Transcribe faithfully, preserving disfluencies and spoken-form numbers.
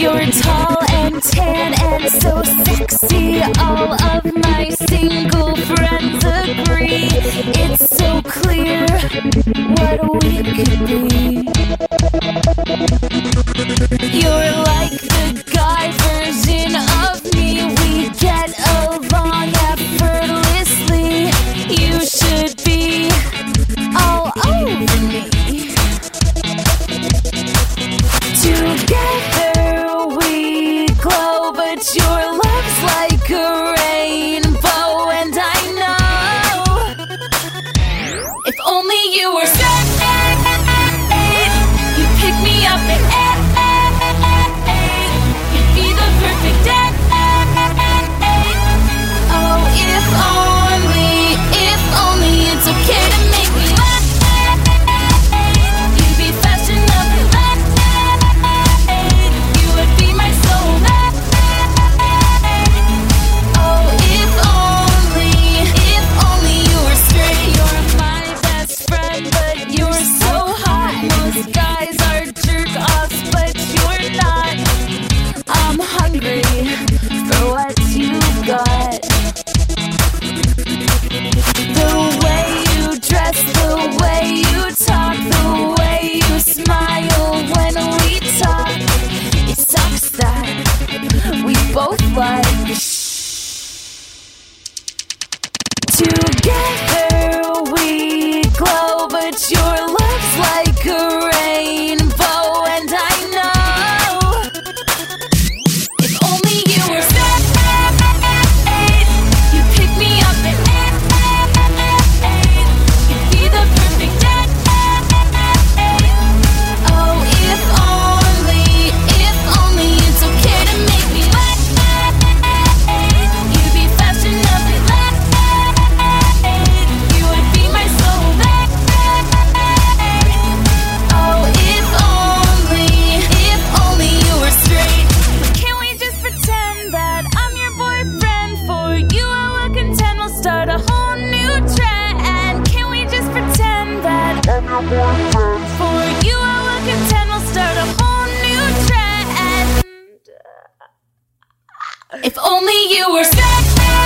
You're tall and tan and so sexy. All of my single friends agree. It's so clear what we could be. You're like the guy version of me. We get along effortlessly. You should be all over me. Together we glow, but your love's like a rainbow. And I know if only you were straight, you'd pick me up at eight. You'd be the perfect date. Oh, if only, if only it's okay to make me laugh. You'd be fashionable. You would be my soulmate. Oh, if only, if only you were straight. You're my best friend, but you're so hot. Most guys are jerk-offs, but you're not. I'm hungry for what you got. The way you dress, the way you talk, the way you smile when we talk. It sucks that we both like. Together we glow, but your love's like a rainbow. And I know if only you were straight, you'd pick me up at eight. You'd be the perfect date. Oh, if only, if only it's okay to make me wait. You'd be fashionably late. You would be my soulmate. Oh, if only, if only you were straight. Can't we just pretend that I'm your boyfriend? For you I will contend. We'll start a whole new trend. Can't we just pretend that I'm your boyfriend? For you I will contend. We'll start a whole new trend. If only you were straight.